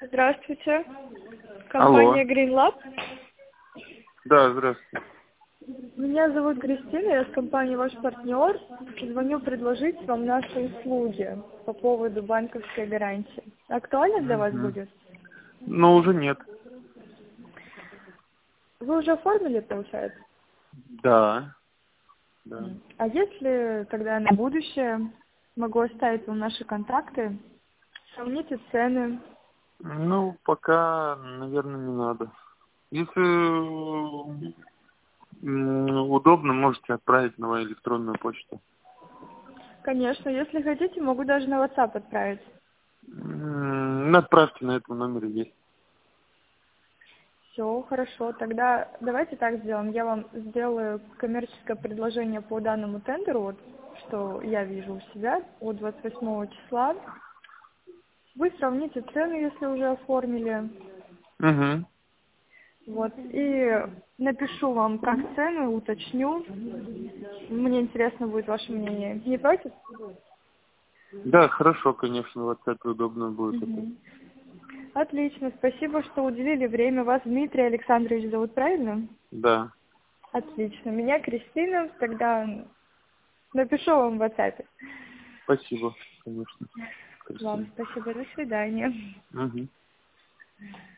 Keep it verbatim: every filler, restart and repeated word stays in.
Здравствуйте. Компания Алло. Green Lab. Да, здравствуйте. Меня зовут Кристина, я с компании «Ваш партнер». Звоню предложить вам наши услуги по поводу банковской гарантии. Актуально для вас Мгм. будет? Ну, уже нет. Вы уже оформили, получается? Да. Да. М. А если тогда на будущее могу оставить вам наши контакты, сравните цены? Ну, пока, наверное, не надо. Если м, удобно, можете отправить на мою электронную почту. Конечно, если хотите, могу даже на WhatsApp отправить. М, ну, Отправьте, на этом номере есть. Все, хорошо. Тогда давайте так сделаем. Я вам сделаю коммерческое предложение по данному тендеру, вот, что я вижу у себя от двадцать восьмого числа. Вы сравните цены, если уже оформили. Угу. Вот. И напишу вам как цены, уточню. Мне интересно будет ваше мнение. Не против? Да, хорошо, конечно, в WhatsApp удобно будет это. Мгм. Отлично. Спасибо, что уделили время. Вас Дмитрий Александрович зовут, правильно? Да. Отлично. Меня Кристина. Тогда напишу вам в WhatsApp. Спасибо, конечно. Вам Кристина. спасибо. До свидания. Угу.